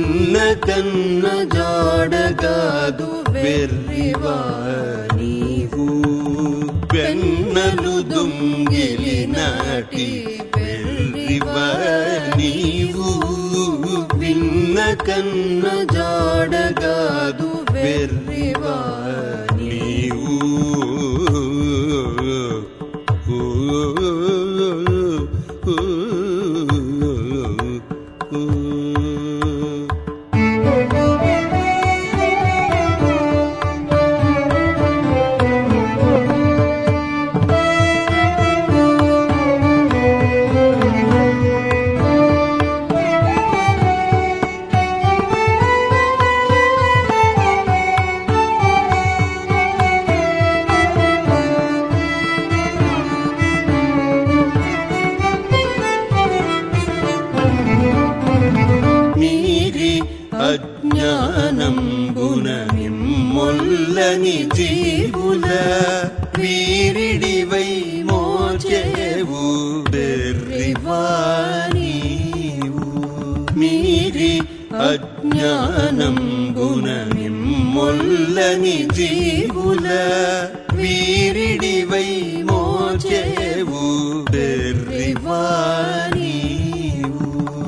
విన్న కన్న జాడగాదు వెర్రివా నీవు వెన్నలు దొంగిలి నాటి వెర్రివా నీవు విన్న కన్న జాడగాదు వెర్రివా నీవు అజ్ఞానంబున నిమ్మొల్లని జీవుల వీరిడివై మోచేవు వెర్రివా నీవు మీరి అజ్ఞానంబున నిమ్మొల్లని జీవుల వీరిడివై మోచేవు వెర్రివా నీవు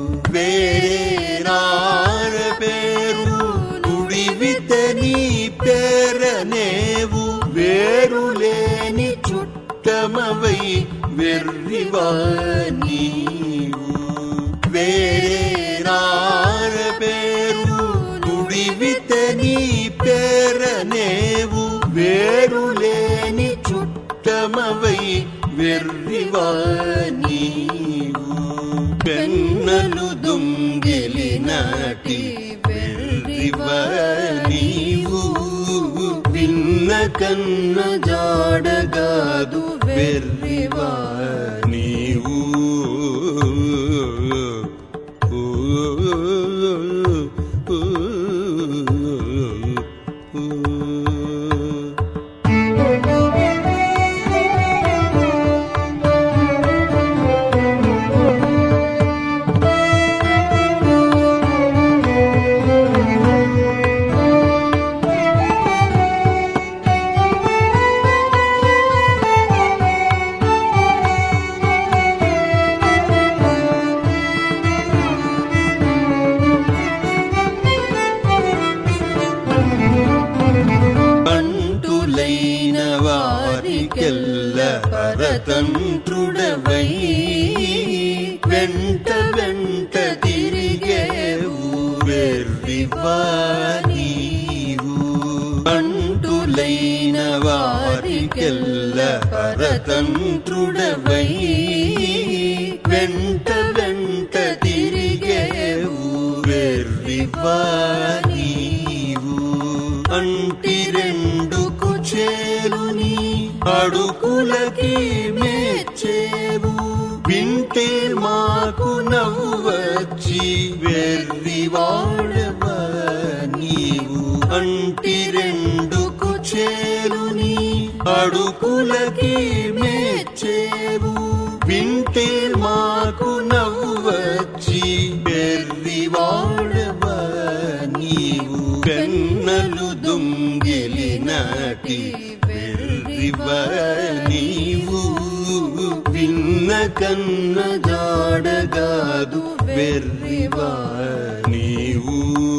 వేరార పేరు తుడివితని పేరనేవు వేరులేని చుట్టమవై వెర్రివా నీవు వేరార పేరు తుడివితని పేరనేవు వేరులేని చుట్టమవై వెర్రివా నీవు వెన్నలు దొంగిలి నాటి వెర్రివా నీవు విన్న కన్న జాడగాదు వెర్రివా నీవు వారికెల్ల పరతంత్రుడవై వెంట వెంట తిరిగేవు వెర్రివా నీవు అంటులైన వారికెల్ల పరతంత్రుడవై వెంట వెంట తిరిగేవు వెర్రివా నీవు అంటి రెండు కుచేలుని అడుకులకి మెచ్చేవు వింటే మాకు నవ్వు వచ్చి వెర్రివాడవా నీవు అంటి రెండు కుచేలుని అడుకులకి మెచ్చేవు వింటే మాకు నవ్వు వచ్చి వెర్రివాడవా నీవు వెన్నలు దొంగిలి నాటి వెర్రివా నీవు విన్న కన్న జాడగాదు వెర్రివా నీవు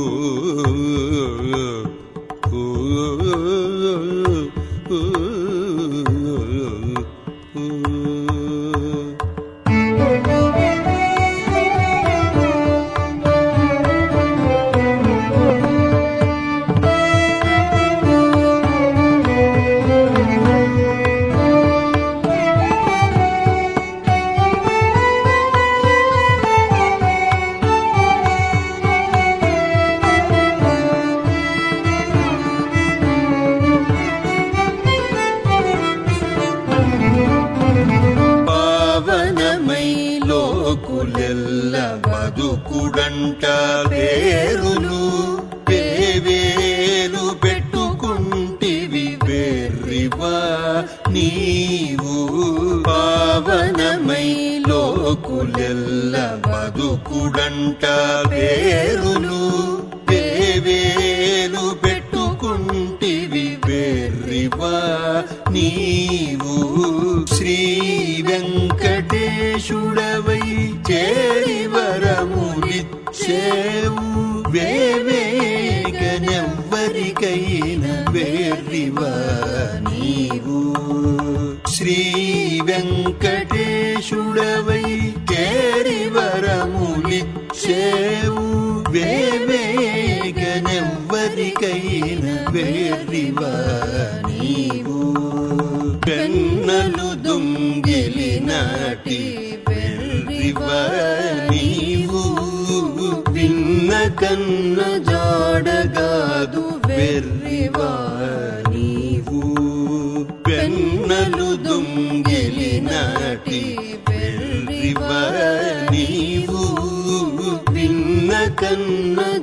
లోకులెల్ల బతుకుడంట వేరులు వేవేలు పెట్టుకుంటివి వెర్రివా నీవు పావనమై లోకులెల్ల బతుకుడంట వేరులు వేవేగనెవ్వరికైనా వెర్రివా నీవు. శ్రీ వెంకటేశుడవై చేరి వరములిచ్చేవు, వేవేగనెవ్వరికైనా వెర్రివా నీవు. కన్నలు దొంగిలి నాటి వెర్రివా నీవు, విన్న కన్న జాడగాదు వెర్రివా నీవు. కన్నలు దొంగిలి నాటి వెర్రివా నీవు, విన్న కన్న